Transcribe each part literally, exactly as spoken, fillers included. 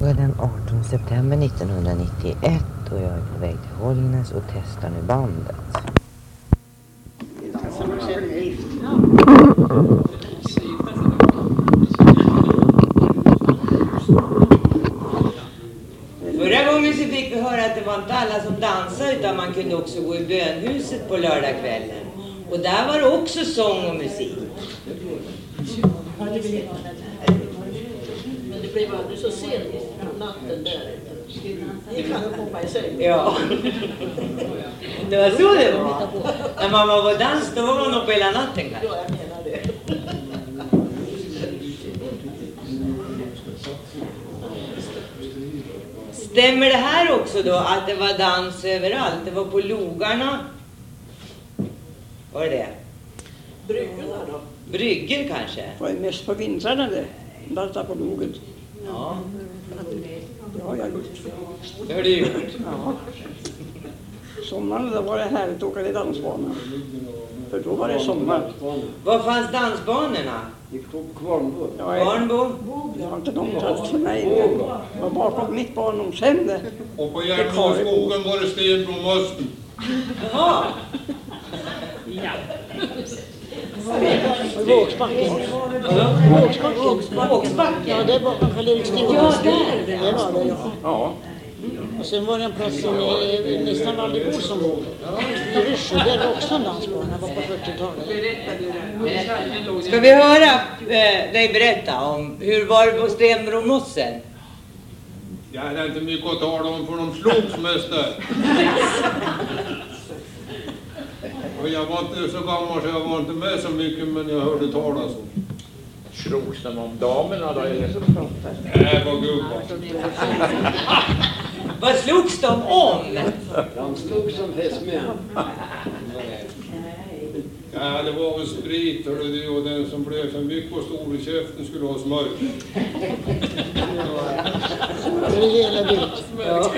Det är den artonde september nittonhundranittioett och jag är på väg till Hållnäs och testar nu bandet. Förra gången så fick vi höra att det var inte alla som dansade utan man kunde också gå i bönhuset på lördagskvällen. Och där var det också sång och musik. Men det blev aldrig så sent natten där. Det kan jag hoppa i säng. Ja. Det var så det var. När man var på dans då var man uppe hela natten kanske. Ja, jag menar det. Stämmer det här också då att det var dans överallt? Det var på logarna. Var det det? Bryggorna då? Brygger kanske? Det var ju mest på vintrarna det. Dansa på logen. Ja. Det har jag gjort. Det har du gjort. Ja. Sommaren då var det härligt att åka till dansbanan. För då var det sommar. Var fanns dansbanorna? Kvarnbo. Jag, är, Barnbo? jag har inte någon plats för mig. Det var bakom mitt barndomshem det. Och på Järnboskogen var det Stenbromösten. Jaha. Vågsbacken. Vågsbacken. Vågsbacken. Ja, det är bakom Karl-Erik-Stig. Ja, där. Det var det, ja. Ja. Och sen var det en plats i nästan Valdebor som bor. I Ryssö, där var också en dansbana, var på fyrtiotalet. Ska vi höra eh, dig berätta om hur var det på Stenbromossen? Ja, det är inte mycket att tala om för de slogs mest där. Och jag var inte så gammal så jag var inte med så mycket, men jag hörde talas om. Slogs de om damerna då? Eller? Nej, vad gubbar. Vad slogs de om? De slog som fästmän. Ja, det var väl sprit och det, och den som blev för mycket och stor i käften skulle ha smörj. Det gäller bit. Ja.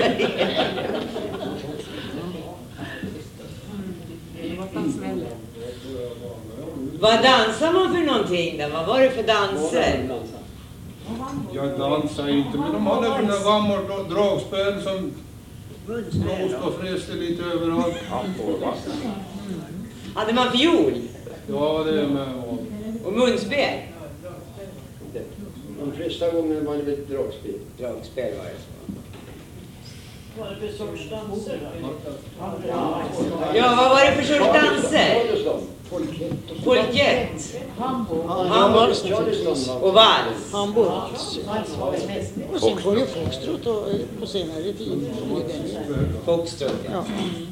Vad dansar man för någonting då? Vad var det för danser? Jag dansade inte, men de hade sådana gamla dragspel som blåst och fräste lite överallt. Hade man fiol? Ja, det är med. Och munspel? De flesta gånger var det väl ett dragspel. Dragspel var det så. Vad var det för sorts danser då? Ja, vad var det för sorts danser? Polkett. Hambo. Hambo. Och vals. Hambo. Och sen var det foxtrot och på senare tid. Foxtrot, ja. Ja.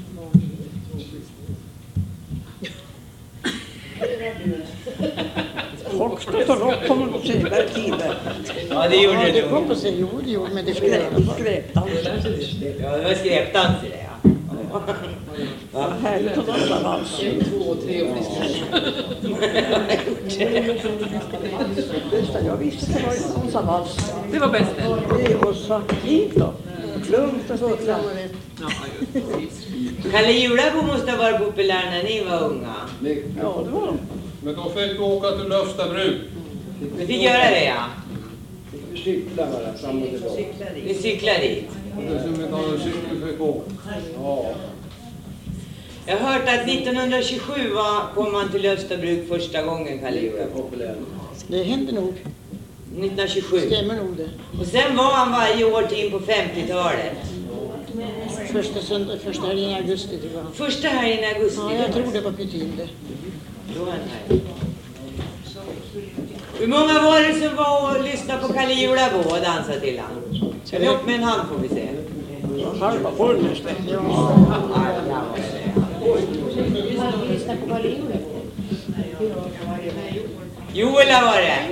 Foxtrot och rock kommer på senare tider. Ja, det gjorde Ja, du. det kom på sig, jo, det gjorde, men det skulle i alla fall. Skräpdans. Ja, det var skräpdans i det, ja. Ja, härligt att dansa vals. Två, tre och friska. Just det, jag visste att det var ett dansa vals. Det var bäst. Det var så fint då. Lugnt och stilla. Kalle Julabo måste ha varit populär när ni var unga. Ja, det var de. Men då fick vi åka till Löfstabruk. Vi fick göra det, ja. Vi cykla bara fram och tillbaka. Vi cyklade dit. Och det som vi tar en cykel fick åka. Ja. Jag har hört att nittonhundratjugosju var, kom man till Löfstabruk första gången, Kalle Julabo. Det hände nog. nittonhundratjugosju. Stämmer nog det. Och sen var han varje år till in på femtiotalet. Första, söndag, första helgen i augusti tror jag. Första här i augusti. Ja, jag tror det var Pytin det. Då var han här. Hur många var det som var och lyssnade på Kalle Julabo och dansade till han? Eller upp med en hand får vi se. Halva Hållnäs det. Joela var det.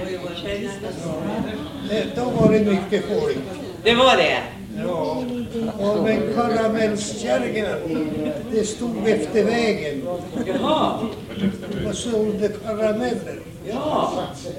Då var det mycket folk. Det var det. Ja. Och men karamellskärgorna, det stod efter vägen Jaha. och sålde karameller. Ja.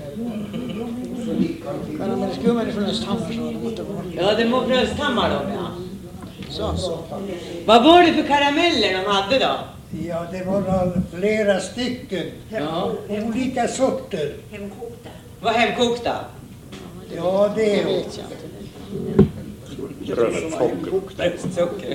Karamellskummen är från Östhammar sa de att det var. Ja, det var från Östhammar då. Ja. Så, så. Vad var det för karameller de hade då? Ja, det var all, flera stycken. Ja. Olika sorter. Var hemkokta? Ja, det Det är vet jag inte. Rönnsocker. Röstsocker.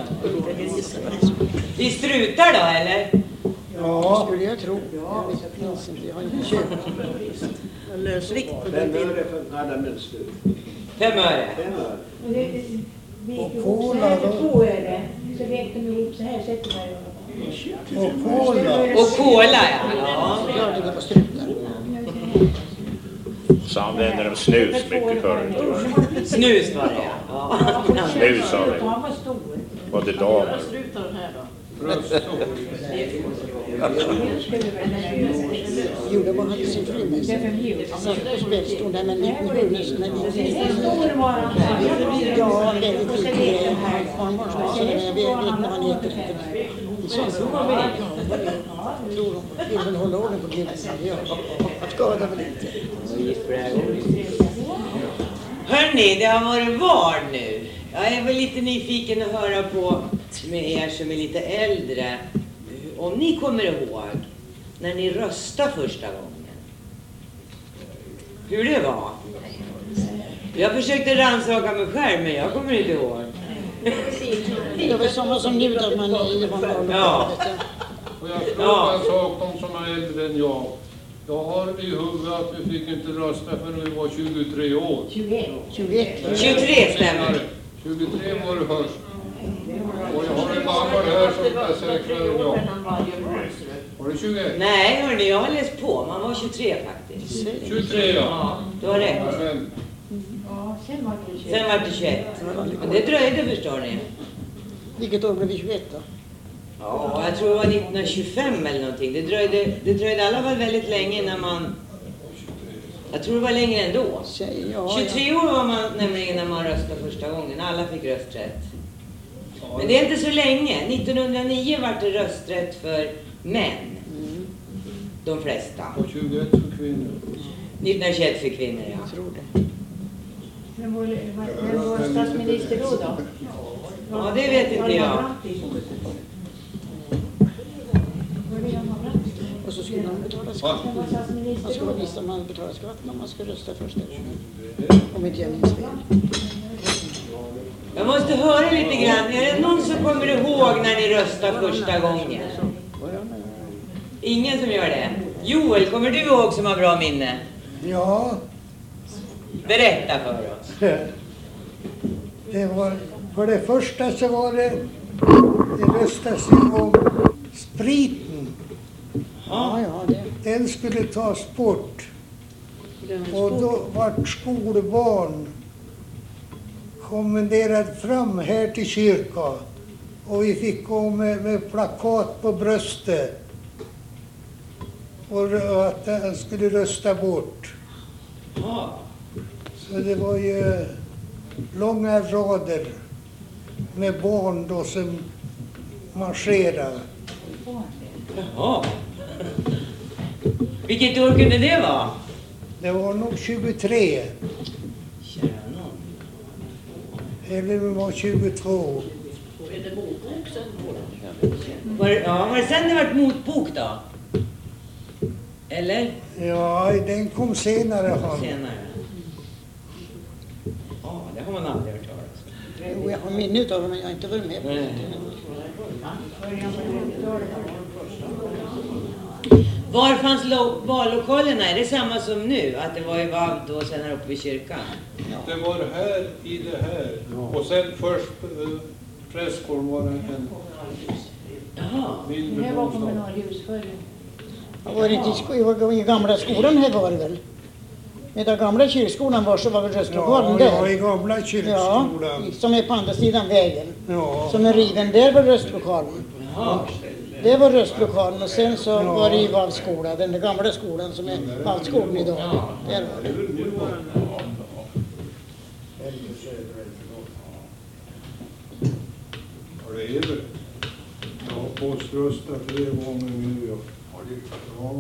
I strutar då, eller? Ja, Skulle jag tro. Jag vet, jag minns inte. Jag har inte köpt. Jag löser vikt på den Fem bilden. öre för alla mönster. Fem öre. Fem öre. och kola då. Två öre. Så räknar vi ihop så här sätter man ju. Och kola. Och kola, ja. Ja. Jag ligger på strutar. Så använder de snus mycket förut. Snus var det, ja. Ja. Snus av det. De var stor. Var det damer? Strutar den här då. Röstsocker. Jo, det var han sin fru med sig. Han stod där med en liten hörnis när vi Ja, väldigt liten grej. Farmor som säger, jag vet inte vad han heter. Det känns som att jag tror de vill väl hålla orden på bilden. Jag skadar väl inte. Hörrni, det har varit val nu. Jag är väl lite nyfiken att höra på med er som är lite äldre. Om ni kommer ihåg när ni röstade första gången. Hur det var. Jag försökte rannsaka mig själv, men jag kommer inte ihåg. Det var samma som nu där man är i vanliga Ja. Och jag frågar en sak, de som är äldre än jag. Jag har i huvudet att vi fick inte rösta förrän vi var tjugotre år. tjugoett. tjugotre stämmer. tjugotre var det först. Och jag har en gammal här som är säkrare än jag. Var det tjugoett? Nej, hörni, jag har läst på. Man var tjugotre faktiskt. tjugotre, ja. Ja, du har rätt. Men Ja, sen var det tjugoett. Sen var det tjugoett. Men det dröjde, förstår ni. Vilket år blev vi tjugoett då? Ja, jag tror det var nittonhundratjugofem eller någonting. Det dröjde, det dröjde i alla fall väldigt länge när man... Jag tror det var längre ändå. Säg, ja, tjugotre år var man nämligen när man röstade första gången. Alla fick rösträtt. Men det är inte så länge. nittonhundranio var det rösträtt för män. De flesta. och tjugoett för kvinnor. nittonhundratjugoett för kvinnor, ja. Jag tror det. Vem var, vem var statsminister då då? Ja, det vet inte jag. Och så skulle man betala skatt. Man skulle visa att man betalar skatt när man ska rösta först. Om inte jag minns fel. Jag måste höra lite grann. Är det någon som kommer ihåg när ni röstade första gången? Ingen som gör det? Joel, kommer du ihåg som har bra minne? Ja, Berätta för oss. det var, för det första så var det, det röstades om spriten. Ja, ja, det. Den skulle tas bort. Och då vart skolbarn kommenderad fram här till kyrkan. Och vi fick gå med, med plakat på bröstet. Och att den skulle rösta bort. Ja. Så det var ju långa rader med barn då som marscherade. Jaha. Vilket år kunde det vara? Det var nog tjugotre. Eller det var tjugotvå. Var, ja, var det sen det vart motbok då? Eller? Ja, den kom senare. Han. Senare. Ja, det har man aldrig hört talas om. Jo, jag har minne utav det, men jag har inte varit med på det. Nej. Var fanns lo- vallokalerna? Är det samma som nu? Att det var i Vavd och sen här uppe vid kyrkan? Det var här i det här. Och sen först äh, Prästgården var det en Jaha. mindre Det här var bostad. kommunalhus förr. Jag var inte i, sko- i gamla skolan här var det väl? Med den gamla kyrkskolan var så var väl röstlokalen Ja, där. ja, i gamla Ja, kyrkskolan. som är på andra sidan vägen. Ja. Som är riven, där var röstlokalen. Jaha. Det var röstlokalen och sen så var det i Vallskola, den där gamla skolan som är Vallskolan idag. Där var det. Ja, det är det. Jag har poströstat tre gånger nu. Ja. Ja.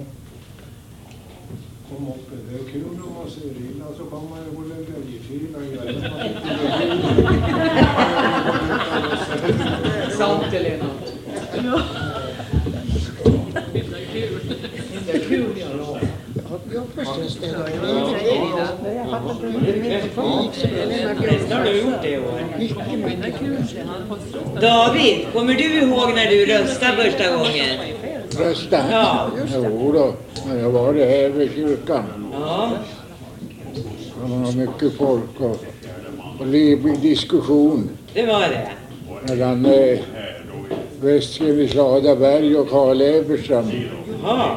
Kom upp, det är kul om man ser illa så kan man ju gå och lägga i fina grejer. Sant eller något. Ja, rösträttsdag. Nästan har du gjort det i år. David, kommer du ihåg när du röstade första gången? Rösta? Ja. Jo då, när jag var det här vid kyrkan. Ja. Det var mycket folk och, och livlig diskussion Det var det. mellan eh, Westgren Sladaberg och Karl Eberström. Ja.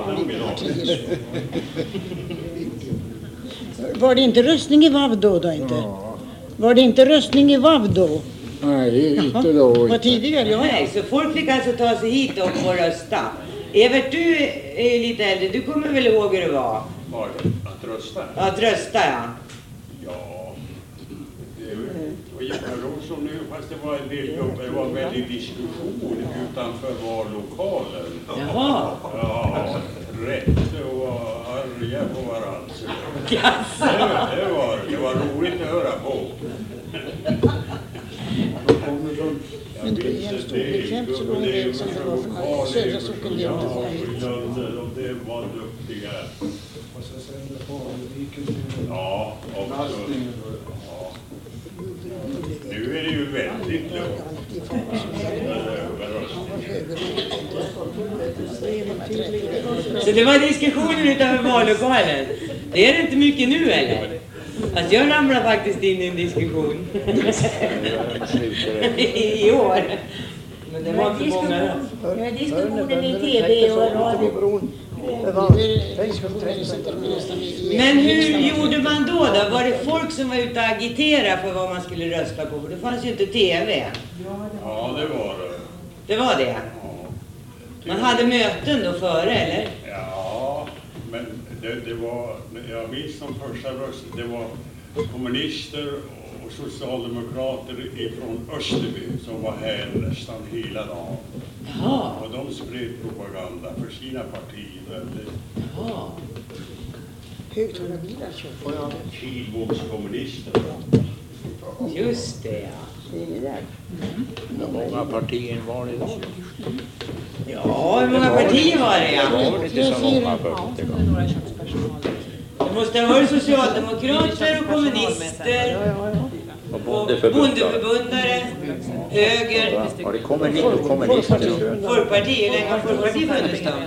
Var det inte röstning i V A V då? då inte? Ja. Var det inte röstning i V A V då? Nej, inte då. Var Inte. tidigare? Ja, Nej, så folk fick alltså ta sig hit och få rösta. Evert, du är lite äldre. Du kommer väl ihåg hur det var? Var att rösta? Att rösta, ja. Ja, det var jätteroligt som nu, fast det var en del jobb, det var en väldig diskussion utanför vallokalen. Jaha. Ja, rätt och arga på varandra. Det, det, var, det var roligt att höra på. Men det är en stor bekvämt så lång väg som det var från södra sockendelen till Och det var duktiga. Ja, också. Ja. Nu är det ju väldigt lugnt. Så det var diskussionen utanför vallokalen. Det är det inte mycket nu, eller? Alltså jag ramlar faktiskt in i en diskussion. I år. Men det var inte många. Det var diskussionen i tv och radio. Men hur gjorde man då då? Var det folk som var ute och agiterade för vad man skulle rösta på? För det fanns ju inte tv. Ja, det var det. Det var det? Man hade möten då före, eller? Ja, men det, det var, jag minns de första rösten, det var kommunister och socialdemokrater ifrån Österby som var här nästan hela dagen. Jaha. Och de spred propaganda för sina partier. Jaha. högtalarbilar kör. Kilbokskommunister. Just det, ja. Hur många partier var det då? Ja, hur många partier var det, ja? Det var inte så många punkter. Det måste ha varit socialdemokrater och kommunister. Och Och bondeförbundare. bondeförbundare, höger, Var det kommunister? kommunister? Folkparti. Hur länge har Folkparti funnits då?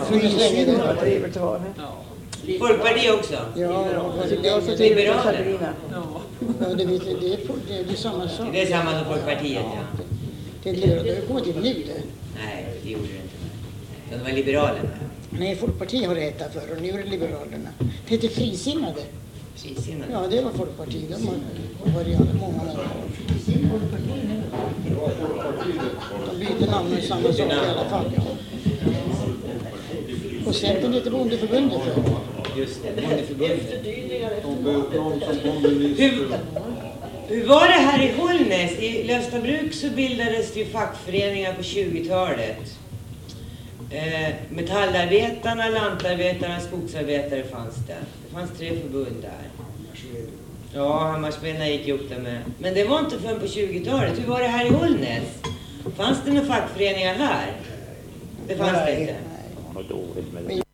Folkparti också? Ja, Liberaler? Ja, det, vet, jag, det, är, det, är, det är samma sak. Det är samma som Folkpartiet, ja. Det, det, det har kommit till nu det. Nej, det gjorde det inte. De var liberalerna. Nej, Folkpartiet har det hetat förr och nu är det Liberalerna. Det heter Frisinnade. Frisinnade? Ja, det var Folkpartiet. De har varit i alla många år. De byter namn och samma sak i alla fall. Ja. Och Centern heter Bondeförbundet för. Just det, Bondeförbundet. Hur, hur var det här i Hållnäs? I Löstabruk så bildades det ju fackföreningar på tjugotalet. Eh, metallarbetarna, lantarbetarna, skogsarbetare fanns det. Det fanns tre förbund där. Ja, Hammarsmedna gick ihop där med. Men det var inte förrän på tjugotalet. Hur var det här i Hållnäs? Fanns det några fackföreningar här? Det fanns det inte. Vad dåligt med det.